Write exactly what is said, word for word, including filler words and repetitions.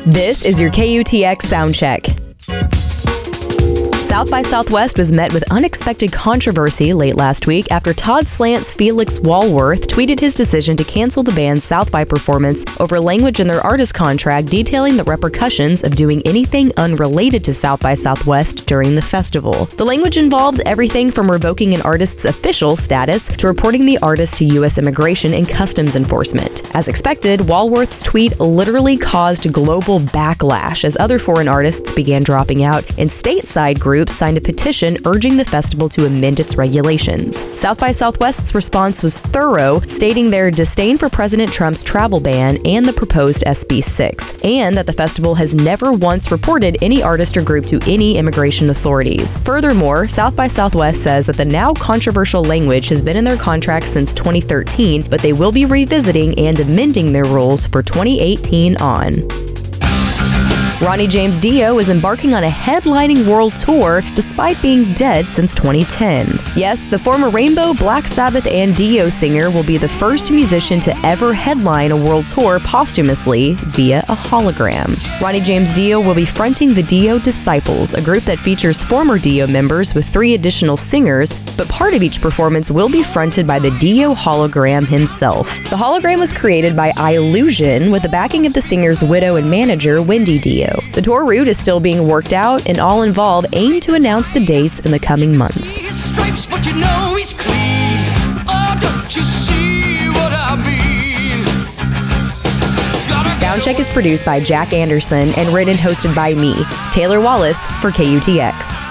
This is your K U T X Soundcheck. South by Southwest was met with unexpected controversy late last week after Todd Slant's Felix Walworth tweeted his decision to cancel the band's South by performance over language in their artist contract detailing the repercussions of doing anything unrelated to South by Southwest during the festival. The language involved everything from revoking an artist's official status to reporting the artist to U S Immigration and Customs Enforcement. As expected, Walworth's tweet literally caused global backlash as other foreign artists began dropping out, and stateside groups signed a petition urging the festival to amend its regulations. South by Southwest's response was thorough, stating their disdain for President Trump's travel ban and the proposed S B six, and that the festival has never once reported any artist or group to any immigration authorities. Furthermore, South by Southwest says that the now controversial language has been in their contract since twenty thirteen, but they will be revisiting and amending their rules for twenty eighteen on. Ronnie James Dio is embarking on a headlining world tour despite being dead since twenty ten. Yes, the former Rainbow, Black Sabbath, and Dio singer will be the first musician to ever headline a world tour posthumously via a hologram. Ronnie James Dio will be fronting the Dio Disciples, a group that features former Dio members with three additional singers, but part of each performance will be fronted by the Dio hologram himself. The hologram was created by Illusion with the backing of the singer's widow and manager, Wendy Dio. The tour route is still being worked out, and all involved aim to announce the dates in the coming months. Stripes, but you know he's clean. Oh, don't you see what I mean? Soundcheck is produced by Jack Anderson and written and hosted by me, Taylor Wallace, for K U T X.